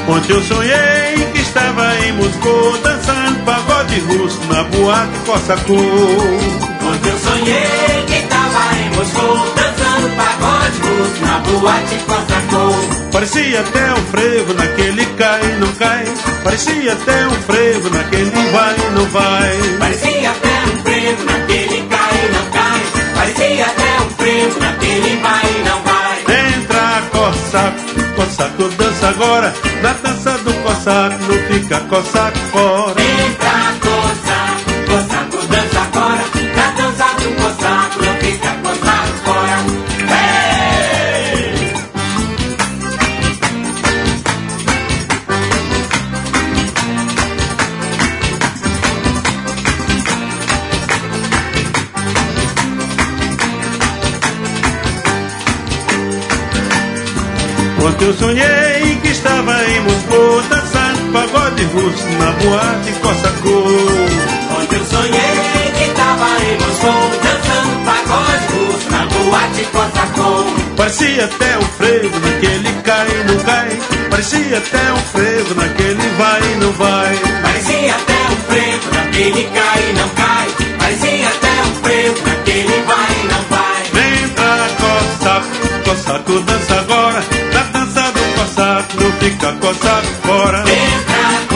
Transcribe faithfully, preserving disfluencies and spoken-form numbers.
Ontem eu sonhei que estava em Moscou, dançando pagode russo na boate Cossacô. Ontem eu sonhei que estava em Moscou, dançando pagode russo na boate Cossacô. Parecia até um frevo naquele cai e não cai. Parecia até um frevo naquele vai e não vai. Parecia até um frevo naquele cai e não cai. Parecia até um frevo naquele vai e não vai. Entra Cossaco, Cossaco dança agora. Na dança do Cossaco não fica Cossaco fora. Entra Cossaco, Cossaco dança agora. Na dança do Cossaco não fica Cossaco fora. Hey! Ontem eu sonhei que estava em Moscou, dançando pagode russo na boate Cossacô. Ontem eu sonhei que estava em Moscou, dançando pagode russo na boate Cossacô. Parecia até um frevo naquele cai e não cai. Parecia até um frevo naquele vai e não vai. Parecia até um frevo naquele cai e não cai. Parecia até um frevo naquele vai e não vai. Entra Cossaco, Cossaco dança agora. Na dança do Cossaco não fica Cossaco fora. Entra